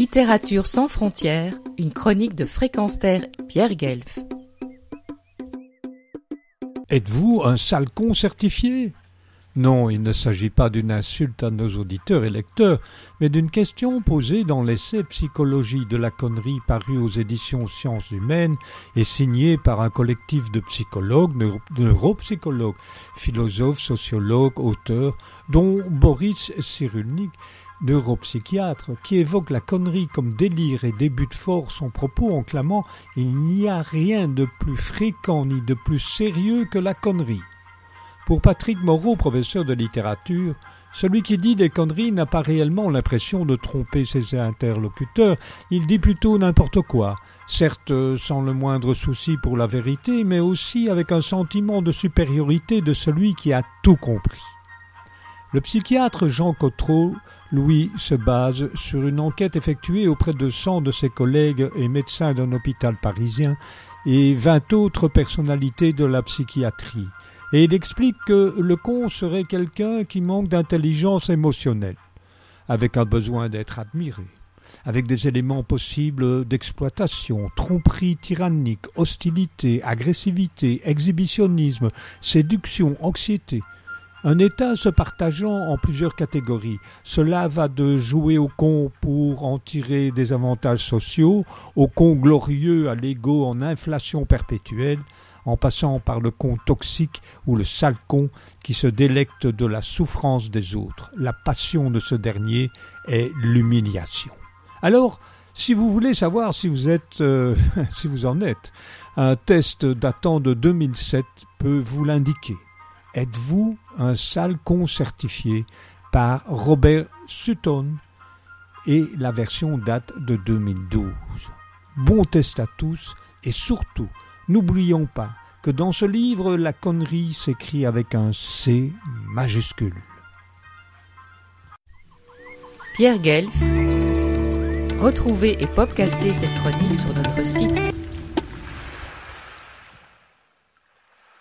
Littérature sans frontières, une chronique de Fréquence Terre, Pierre Guelf. Êtes-vous un sale con certifié ? Non, il ne s'agit pas d'une insulte à nos auditeurs et lecteurs, mais d'une question posée dans l'essai Psychologie de la connerie paru aux éditions Sciences Humaines et signé par un collectif de psychologues, neuropsychologues, philosophes, sociologues, auteurs, dont Boris Cyrulnik, neuropsychiatre, qui évoque la connerie comme délire et débute fort son propos en clamant « Il n'y a rien de plus fréquent ni de plus sérieux que la connerie ». Pour Patrick Moreau, professeur de littérature, celui qui dit des conneries n'a pas réellement l'impression de tromper ses interlocuteurs, il dit plutôt n'importe quoi, certes sans le moindre souci pour la vérité, mais aussi avec un sentiment de supériorité de celui qui a tout compris. Le psychiatre Jean Cottereau, lui, se base sur une enquête effectuée auprès de 100 de ses collègues et médecins d'un hôpital parisien et 20 autres personnalités de la psychiatrie. Et il explique que le con serait quelqu'un qui manque d'intelligence émotionnelle, avec un besoin d'être admiré, avec des éléments possibles d'exploitation, tromperie tyrannique, hostilité, agressivité, exhibitionnisme, séduction, anxiété. Un état se partageant en plusieurs catégories. Cela va de jouer au con pour en tirer des avantages sociaux, au con glorieux à l'ego en inflation perpétuelle, en passant par le con toxique ou le sale con qui se délecte de la souffrance des autres. La passion de ce dernier est l'humiliation. Alors, si vous voulez savoir si vous en êtes, un test datant de 2007 peut vous l'indiquer. Êtes-vous un sale con certifié par Robert Sutton et la version date de 2012. Bon test à tous et surtout, n'oublions pas que dans ce livre, la connerie s'écrit avec un C majuscule. Pierre Guelf. Retrouvez et podcastez cette chronique sur notre site